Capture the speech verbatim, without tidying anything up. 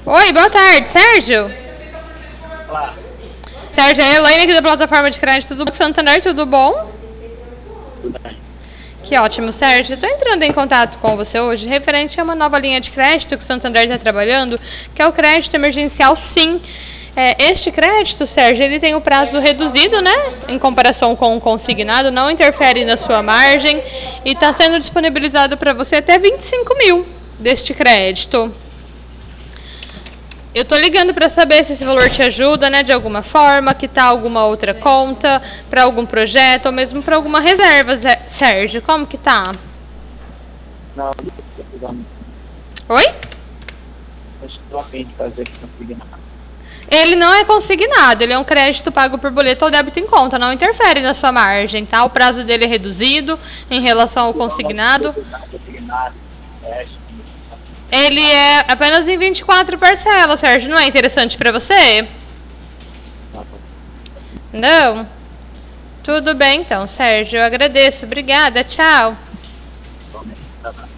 Oi, boa tarde, Sérgio. Olá. Sérgio, é a Elaine aqui da plataforma de crédito do Banco Santander, tudo bom? Tudo bem. Que ótimo, Sérgio. Estou entrando em contato com você hoje referente a uma nova linha de crédito que o Santander está trabalhando, que é o crédito emergencial Sim. É, este crédito, Sérgio, ele tem o prazo reduzido, né? Em comparação com o consignado, não interfere na sua margem e está sendo disponibilizado para você até vinte e cinco mil deste crédito. Eu tô ligando para saber se esse valor te ajuda, né, de alguma forma, que tá alguma outra conta, para algum projeto, ou mesmo para alguma reserva, Zé- Sérgio. Como que tá? Não, precisamos. Oi? Estou a fim de fazer que consiga nada. Ele não é consignado, ele é um crédito pago por boleto ou débito em conta, não interfere na sua margem, tá? O prazo dele é reduzido em relação ao consignado. Consignado, teste. Ele é apenas em vinte e quatro parcelas, Sérgio. Não é interessante para você? Não? Tudo bem então, Sérgio. Eu agradeço. Obrigada. Tchau. Tá bom.